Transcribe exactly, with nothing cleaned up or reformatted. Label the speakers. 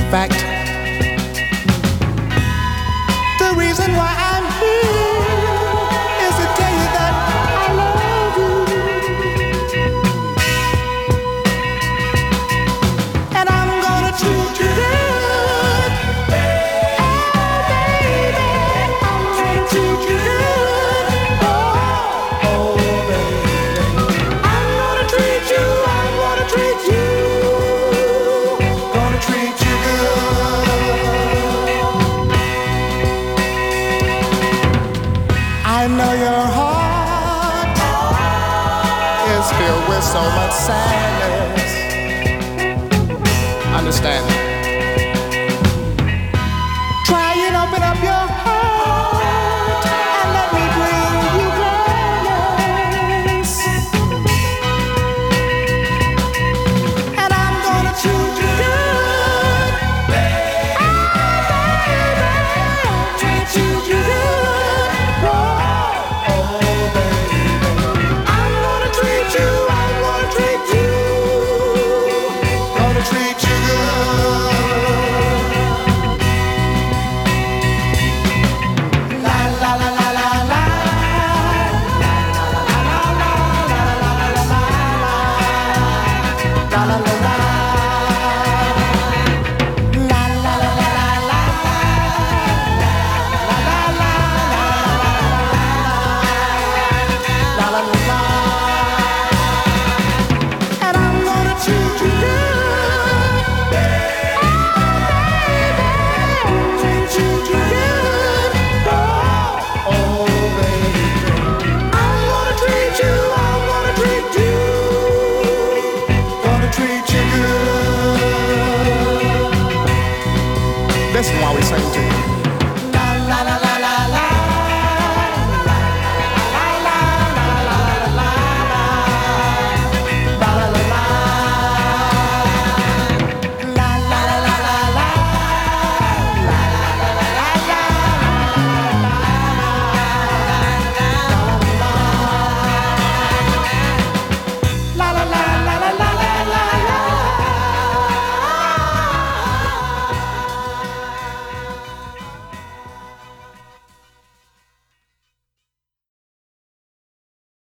Speaker 1: fact, the reason why I'm here is to tell you that I love you, and I'm gonna treat you good. Oh, baby, I'm gonna treat you good. Oh, oh, baby, I'm gonna treat you, I'm gonna treat you, gonna treat you good. I know your heart is filled with so much sadness. Understand it. Try and open up your heart and let me bring you gladness. And I'm gonna treat you good. Oh, baby, treat you good. Oh, oh, baby, I'm gonna treat you, I'm gonna treat you, gonna treat you good. La la la la la la. La la la la la la la la la. And I'm gonna treat you good. Oh, baby, treat you good. Oh, oh, baby, I'm gonna treat you, I'm gonna treat you, gonna treat you good. Listen while we sing to you.